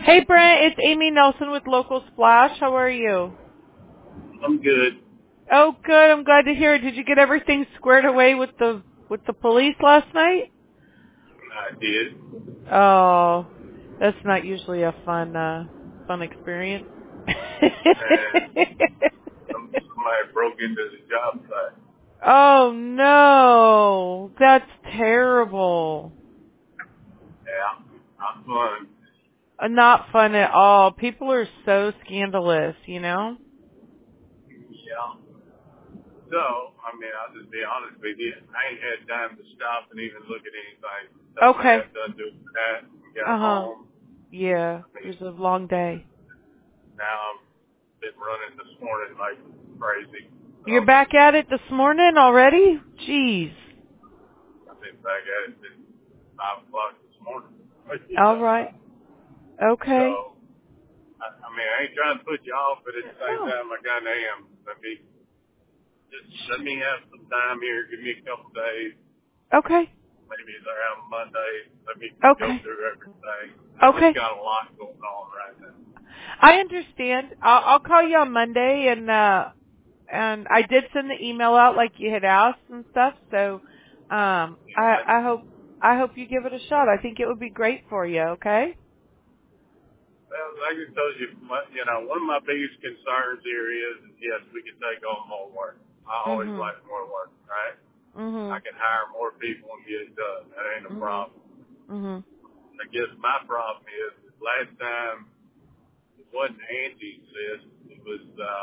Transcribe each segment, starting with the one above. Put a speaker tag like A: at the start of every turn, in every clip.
A: Hey Brent, it's Amy Nelson with Local Splash. How are you?
B: I'm good.
A: Oh, good. I'm glad to hear it. Did you get everything squared away with the police last night?
B: I did.
A: Oh, that's not usually a fun experience.
B: And somebody broke into the job site.
A: Oh no, that's terrible.
B: Yeah, not fun.
A: Not fun at all. People are so scandalous, you know?
B: Yeah. So, I'll just be honest with you. I ain't had time to stop and even look at anything. Stuff I
A: Okay.
B: got done doing that. Got
A: Uh-huh.
B: home.
A: Yeah,
B: I
A: it was
B: mean,
A: a long day.
B: now I've been running this morning like crazy.
A: You're
B: So,
A: back at it this morning already? Jeez.
B: I've been back at it since 5 o'clock this morning.
A: All right. Okay.
B: So, I ain't trying to put you off, but at the same
A: Oh.
B: time, I kind of am. Just let me have some time here. Give me a couple days.
A: Okay.
B: Maybe it's around Monday. Let me go
A: Okay.
B: through everything. I just
A: Okay.
B: got a lot going on right now.
A: I understand. I'll call you on Monday and I did send the email out like you had asked and stuff. So I hope you give it a shot. I think it would be great for you, okay?
B: Well, like I told you, one of my biggest concerns here is, yes, we can take on more work. I always
A: Mhm.
B: like more work, right? I
A: Mhm.
B: can hire more people and get it done. That ain't a
A: Mhm.
B: problem.
A: Mhm.
B: I guess my problem is last time it wasn't Angie's list. It was,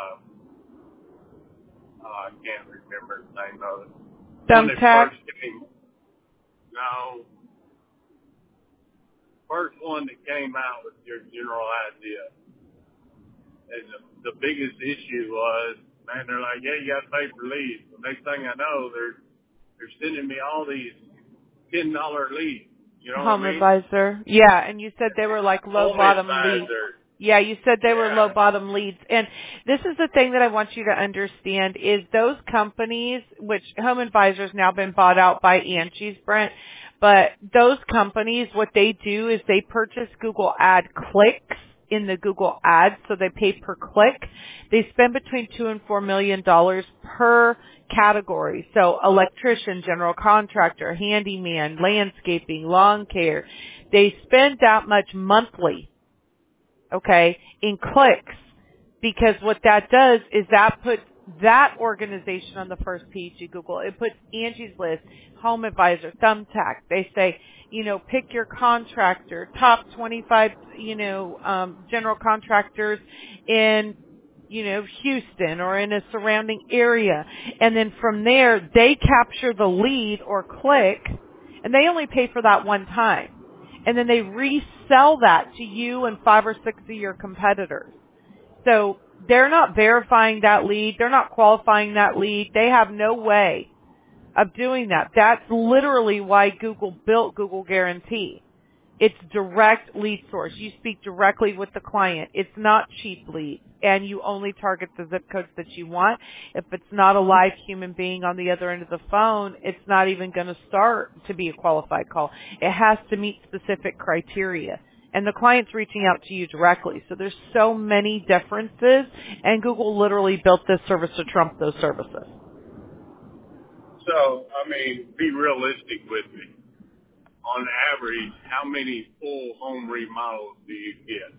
B: I can't remember the name of it. One that
A: Thumbtack.
B: first came, no, first one that came out with your general idea. And the biggest issue was, man, they're like, yeah, you got to pay for leads. The next thing I know, they're sending me all these $10 leads. You know what I
A: Home
B: mean?
A: advisor. Yeah, and you said they were like low
B: Home
A: bottom leads.
B: advisor.
A: Yeah, you said they were low
B: Yeah.
A: bottom leads. And this is the thing that I want you to understand is those companies, which Home Advisor's now been bought out by Angie's, Brent, but those companies, what they do is they purchase Google ad clicks in the Google ads, so they pay per click. They spend between $2 and $4 million per category. So electrician, general contractor, handyman, landscaping, lawn care. They spend that much monthly, okay, in clicks, because what that does is that puts that organization on the first page of Google. It puts Angie's List, Home Advisor, Thumbtack. They say, pick your contractor, top 25, general contractors in, Houston or in a surrounding area. And then from there, they capture the lead or click, and they only pay for that one time. And then they resell that to you and 5 or 6 of your competitors. So they're not verifying that lead. They're not qualifying that lead. They have no way of doing that. That's literally why Google built Google Guarantee. It's direct lead source. You speak directly with the client. It's not cheap leads, and you only target the zip codes that you want. If it's not a live human being on the other end of the phone, it's not even going to start to be a qualified call. It has to meet specific criteria. And the client's reaching out to you directly. So there's so many differences, and Google literally built this service to trump those services.
B: So, be realistic with me. On average, how many full home remodels do you get?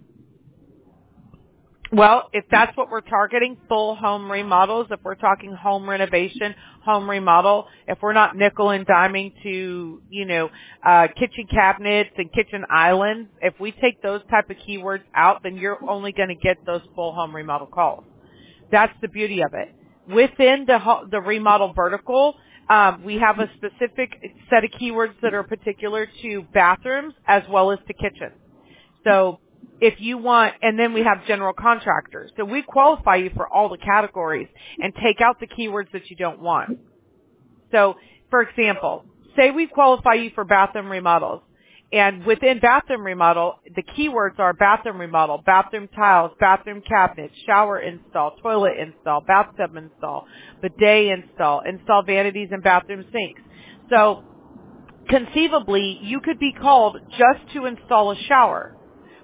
A: Well, if that's what we're targeting, full home remodels, if we're talking home renovation, home remodel, if we're not nickel and diming to, kitchen cabinets and kitchen islands, if we take those type of keywords out, then you're only going to get those full home remodel calls. That's the beauty of it. Within the remodel vertical, we have a specific set of keywords that are particular to bathrooms as well as to kitchens. So if you want, and then we have general contractors. So we qualify you for all the categories and take out the keywords that you don't want. So, for example, say we qualify you for bathroom remodels. And within bathroom remodel, the keywords are bathroom remodel, bathroom tiles, bathroom cabinets, shower install, toilet install, bathtub install, bidet install vanities and bathroom sinks. So conceivably, you could be called just to install a shower.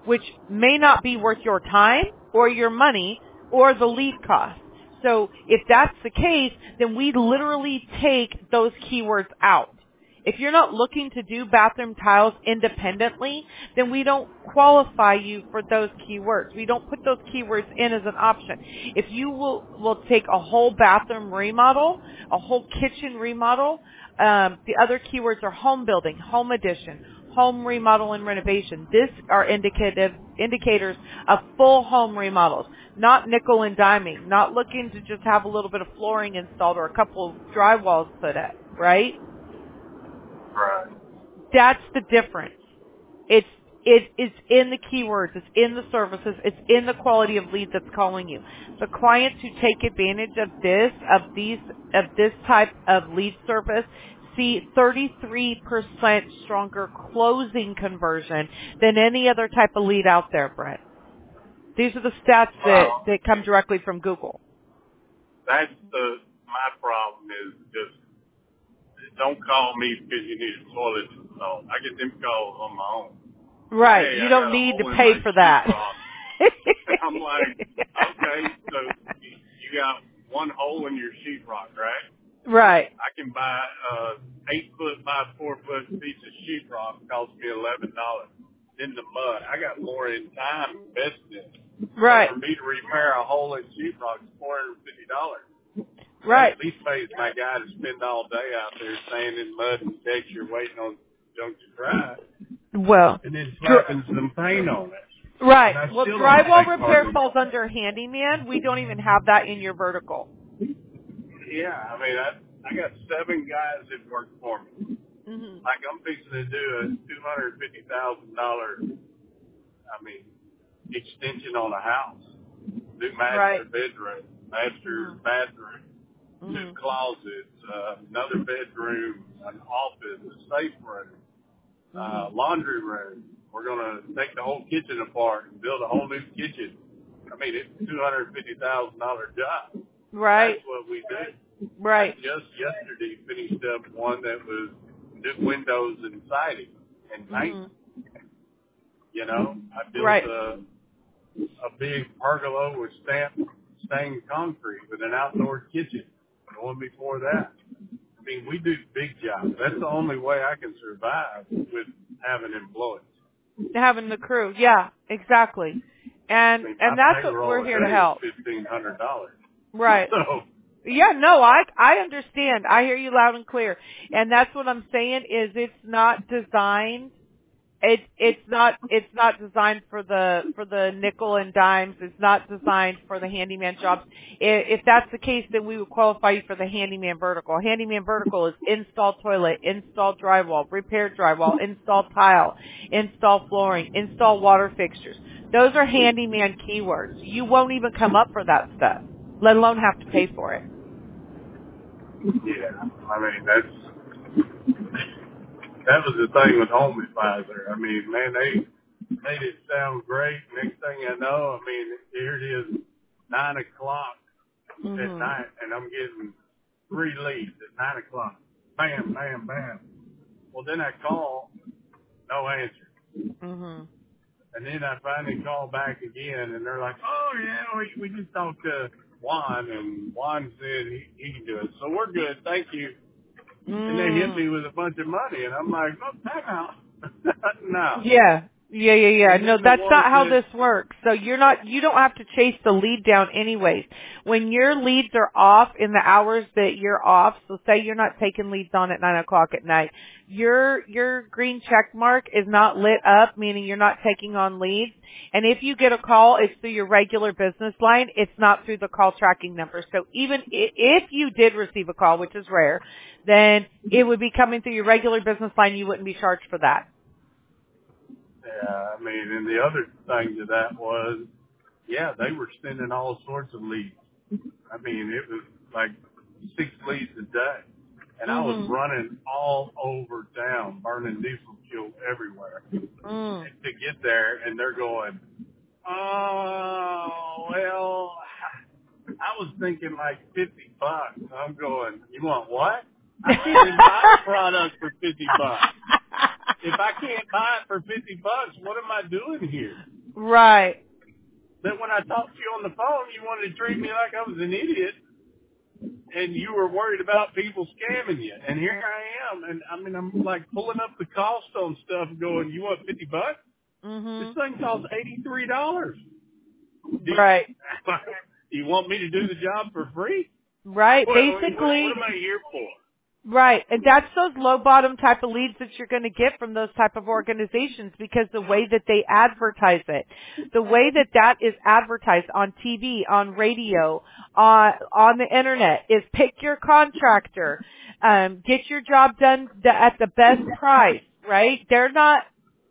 A: which may not be worth your time or your money or the lead cost. So if that's the case, then we literally take those keywords out. If you're not looking to do bathroom tiles independently, then we don't qualify you for those keywords. We don't put those keywords in as an option. If you will take a whole bathroom remodel, a whole kitchen remodel, the other keywords are home building, home addition, home remodel and renovation. These are indicators of full home remodels, not nickel and diming, not looking to just have a little bit of flooring installed or a couple of drywalls put up, right?
B: Right.
A: That's the difference. It's in the keywords, it's in the services, it's in the quality of lead that's calling you. The clients who take advantage of this type of lead service see 33% stronger closing conversion than any other type of lead out there, Brent. These are the stats that come directly from Google.
B: That's my problem is just don't call me because you need a toilet installed. I get them calls on my own.
A: Right.
B: Hey,
A: you don't need to pay for that.
B: I'm like, okay, so you got one hole in your sheetrock, right?
A: Right.
B: I can buy 8-foot by 4-foot piece of sheetrock, cost me $11 in the mud. I got more in time invested in it.
A: Right.
B: For me to repair a hole in sheetrock is $450.
A: Right.
B: At least pays my guy to spend all day out there staying in mud and texture waiting on junk to dry.
A: Well.
B: And then slapping some paint on it.
A: Right. Well, drywall repair falls under handyman. We don't even have that in your vertical.
B: Yeah, I mean, I got 7 guys that work for me.
A: Mm-hmm.
B: Like I'm fixing to do a $250,000, extension on a house. New master bedroom, master bathroom, new closets, another bedroom, an office, a safe room, laundry room. We're going to take the whole kitchen apart and build a whole new kitchen. I mean, it's a $250,000 job.
A: Right.
B: That's what we do.
A: Right.
B: I just yesterday finished up one that was new windows and siding and paint.
A: Mm-hmm.
B: You know, I built a big pergola with stained concrete with an outdoor kitchen. The one before that. I mean, we do big jobs. That's the only way I can survive with having employees.
A: Having the crew, yeah, exactly. And that's what we're here to help.
B: $1,500.
A: Right.
B: So.
A: Yeah, no, I understand. I hear you loud and clear. And that's what I'm saying is it's not designed. It's not designed for the nickel and dimes. It's not designed for the handyman jobs. If that's the case, then we would qualify you for the handyman vertical. Handyman vertical is install toilet, install drywall, repair drywall, install tile, install flooring, install water fixtures. Those are handyman keywords. You won't even come up for that stuff, let alone have to pay for it.
B: Yeah, I mean that was the thing with Home Advisor. I mean, man, they made it sound great. Next thing I know, I mean, here it is, 9 o'clock at night, and I'm getting 3 leads at 9 o'clock. Bam, bam, bam. Well, then I call, no answer.
A: Mm-hmm.
B: And then I finally call back again, and they're like, oh, yeah, we just talked to Juan, and Juan said he can do it. So we're good. Thank you. And they hit me with a bunch of money, and I'm like, no, time out. No.
A: Yeah. No, that's not how this works. So you don't have to chase the lead down anyways. When your leads are off in the hours that you're off, so say you're not taking leads on at 9 o'clock at night, your green check mark is not lit up, meaning you're not taking on leads. And if you get a call, it's through your regular business line. It's not through the call tracking number. So even if you did receive a call, which is rare, then it would be coming through your regular business line. You wouldn't be charged for that.
B: Yeah, I mean, and the other thing to that was, yeah, they were sending all sorts of leads. I mean, it was like 6 leads a day. And I was running all over town, burning diesel fuel everywhere to get there. And they're going, oh, well, I was thinking like $50. I'm going, you want what? I can't even buy a product for $50. If I can't buy it for $50, what am I doing here?
A: Right.
B: Then when I talked to you on the phone, you wanted to treat me like I was an idiot, and you were worried about people scamming you. And here I am, and I mean, I'm like pulling up the cost on stuff, going, "You want $50? This thing costs $83.
A: Right.
B: You want me to do the job for free?
A: Right.
B: What
A: Basically.
B: am I here for?"
A: Right. And that's those low bottom type of leads that you're going to get from those type of organizations, because the way that they advertise it, the way that that is advertised on TV, on radio, on the internet is pick your contractor, get your job done at the best price, right? They're not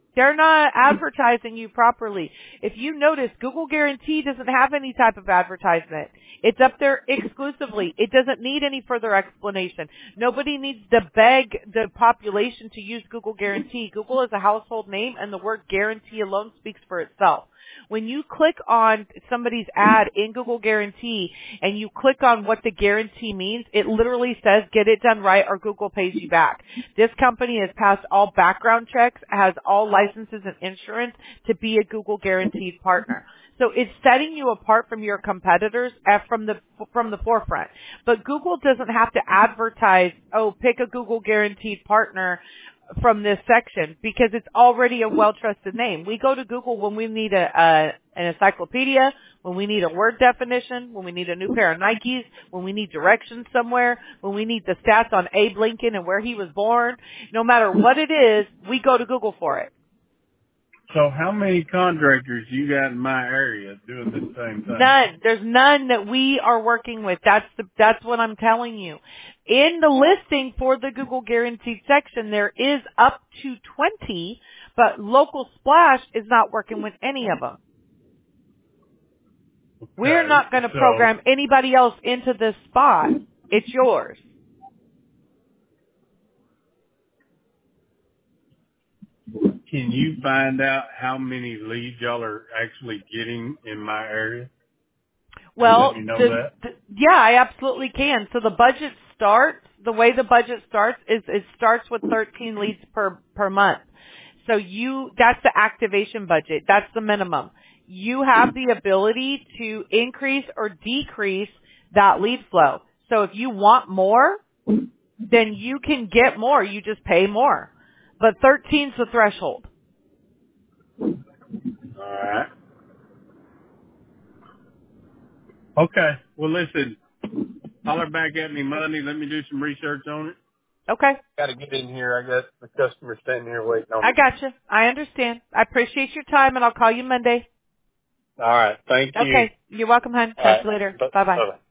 A: advertising you properly. If you notice, Google Guarantee doesn't have any type of advertisement. It's up there exclusively. It doesn't need any further explanation. Nobody needs to beg the population to use Google Guarantee. Google is a household name, and the word guarantee alone speaks for itself. When you click on somebody's ad in Google Guarantee and you click on what the guarantee means, it literally says get it done right or Google pays you back. This company has passed all background checks, has all licenses and insurance to be a Google Guaranteed partner. So it's setting you apart from your competitors from the forefront. But Google doesn't have to advertise, oh, pick a Google Guaranteed partner from this section, because it's already a well-trusted name. We go to Google when we need an encyclopedia, when we need a word definition, when we need a new pair of Nikes, when we need directions somewhere, when we need the stats on Abe Lincoln and where he was born. No matter what it is, we go to Google for it.
B: So how many contractors you got in my area doing the same thing?
A: None. There's none that we are working with. That's what I'm telling you. In the listing for the Google Guaranteed section, there is up to 20, but Local Splash is not working with any of them.
B: Okay,
A: We're not going to program anybody else into this spot. It's yours.
B: Can you find out how many leads y'all are actually getting in my area?
A: Well,
B: let me know that?
A: Yeah, I absolutely can. So the way the budget starts is it starts with 13 leads per month. So that's the activation budget. That's the minimum. You have the ability to increase or decrease that lead flow. So if you want more, then you can get more. You just pay more. But 13's the threshold.
B: All right. Okay. Well, listen, holler back at me Monday. Let me do some research on it.
A: Okay.
B: Got to get in here. I got the customer standing here waiting on me.
A: I gotcha. I understand. I appreciate your time, and I'll call you Monday.
B: All right. Thank you.
A: Okay. You're welcome, hon. Talk to you later. Bye-bye.
B: Bye-bye.